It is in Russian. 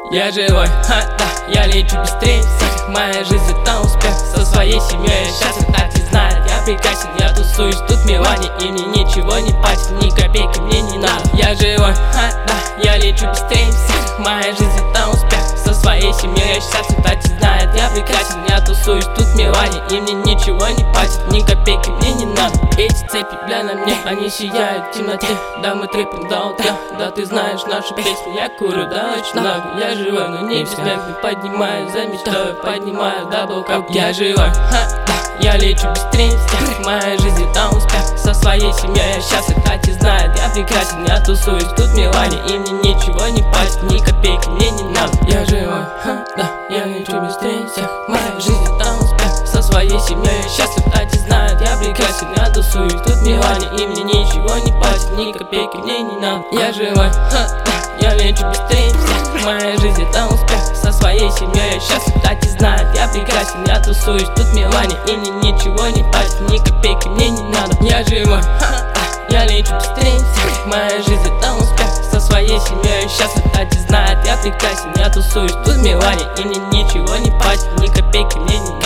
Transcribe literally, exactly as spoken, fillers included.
Я живой, ха, да, я лечу быстрее всех. Моя жизнь это успех, со своей семьей я счастлив, так и знает. Я прекрасен, я тусуюсь, тут мелани, и мне ничего не платит, ни копейки мне не надо. Я живой, ха, да, я лечу быстрее всех. Моя жизнь это успех, со своей семьей я счастлив, так и знает. Я прекрасен, я тусуюсь, тут мелани, и мне ничего не платит, ни копейки мне не надо. Эти цепи, бля, на мне, они сияют в темноте. Да, мы трепим до утра, да, ты знаешь нашу песню. Я курю, да, очень много, я живой, но не бессмертный. Поднимаю за мечтой, поднимаю дабл кап. Я живой, ха, да, я лечу быстрее всех. Моя жизнь это успех, со своей семьей я счастлив, так и знает. Я прекрасен, я тусуюсь, тут мелани, и мне ничего не платит, ни копейки мне не надо. Я живой, ха, да, я лечу быстрее всех. Моя жизнь это успех, со своей семьей я счастлив, так и знает. Я прекрасен, я тусуюсь, тут мелани, и мне ничего не платит, ни копейки мне не надо. Я живой, ха, да, я лечу быстрее всех. Моя жизнь это успех, со своей семьей я счастлив, так и знает. Я прекрасен, я тусуюсь, тут мелани, и мне ничего не платит, ни копейки мне не надо. Я живой, ха, да, я лечу быстрее всех. Моя жизнь это успех, со своей семьей я счастлив, так и знает. Я прекрасен, я тусуюсь, тут мелани, и мне ничего не платит, ни копейки мне не надо.